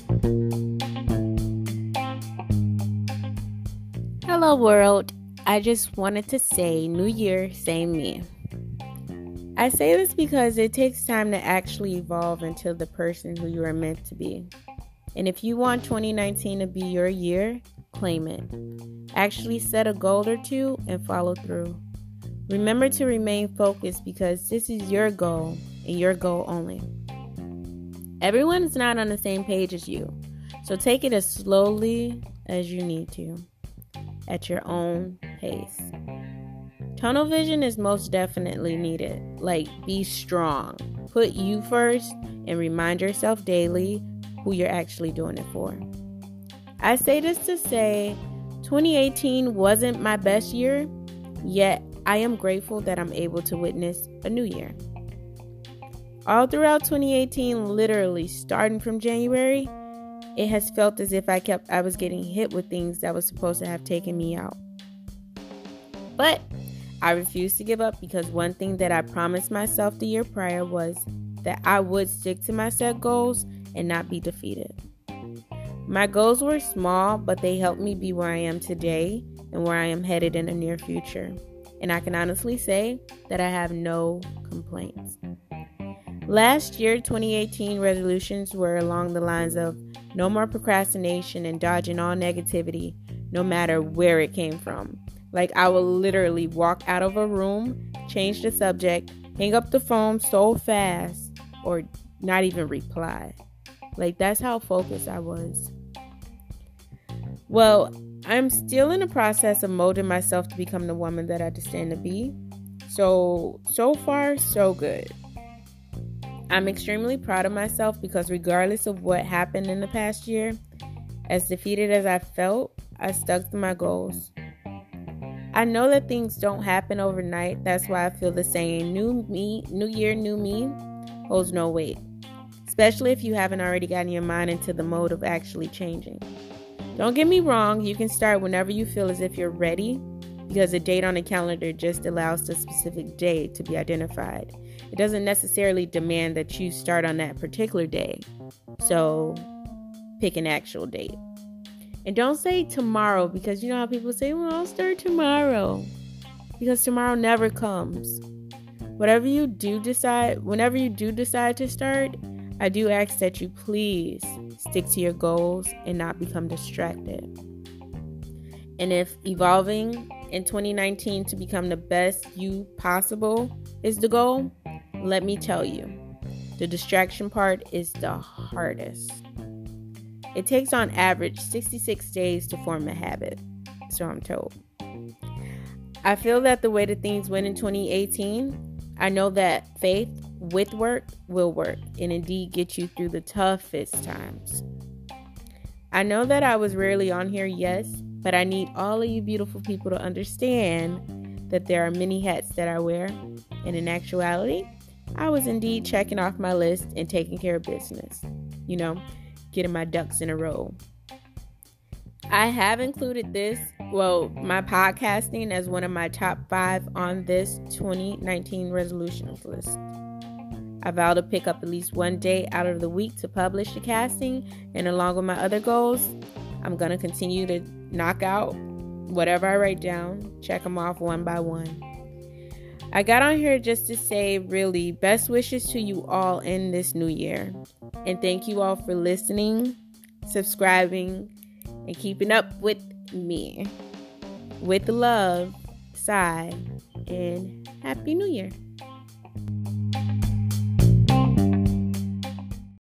Hello, world. I just wanted to say, New Year, same me. I say this because it takes time to actually evolve into the person who you are meant to be. And if you want 2019 to be your year, claim it. Actually set a goal or two and follow through. Remember to remain focused because this is your goal and your goal only. Everyone is not on the same page as you, so take it as slowly as you need to, at your own pace. Tunnel vision is most definitely needed. Like, be strong. Put you first and remind yourself daily who you're actually doing it for. I say this to say 2018 wasn't my best year, yet I am grateful that I'm able to witness a new year. All throughout 2018, literally starting from January, it has felt as if I was getting hit with things that was supposed to have taken me out. But I refused to give up because one thing that I promised myself the year prior was that I would stick to my set goals and not be defeated. My goals were small, but they helped me be where I am today and where I am headed in the near future. And I can honestly say that I have no complaints. Last year, 2018 resolutions were along the lines of no more procrastination and dodging all negativity, no matter where it came from. Like, I will literally walk out of a room, change the subject, hang up the phone so fast, or not even reply. Like, that's how focused I was. Well, I'm still in the process of molding myself to become the woman that I destined to be. So far, so good. I'm extremely proud of myself because regardless of what happened in the past year, as defeated as I felt, I stuck to my goals. I know that things don't happen overnight. That's why I feel the saying, new year, new me, holds no weight. Especially if you haven't already gotten your mind into the mode of actually changing. Don't get me wrong, you can start whenever you feel as if you're ready, because a date on a calendar just allows the specific day to be identified. It doesn't necessarily demand that you start on that particular day. So pick an actual date. And don't say tomorrow, because you know how people say, well, I'll start tomorrow. Because tomorrow never comes. Whenever you do decide to start, I do ask that you please stick to your goals and not become distracted. And if evolving in 2019 to become the best you possible is the goal, let me tell you, the distraction part is the hardest. It takes on average 66 days to form a habit, so I'm told. I feel that the way that things went in 2018, I know that faith with work will work and indeed get you through the toughest times. I know that I was rarely on here, yes, but I need all of you beautiful people to understand that there are many hats that I wear, and in actuality, I was indeed checking off my list and taking care of business. Getting my ducks in a row. I have included my podcasting as one of my top 5 on this 2019 resolutions list. I vow to pick up at least one day out of the week to publish the casting, and along with my other goals, I'm going to continue to knock out whatever I write down, check them off one by one. I got on here just to say, really, best wishes to you all in this new year. And thank you all for listening, subscribing, and keeping up with me. With love, Sai, and Happy New Year.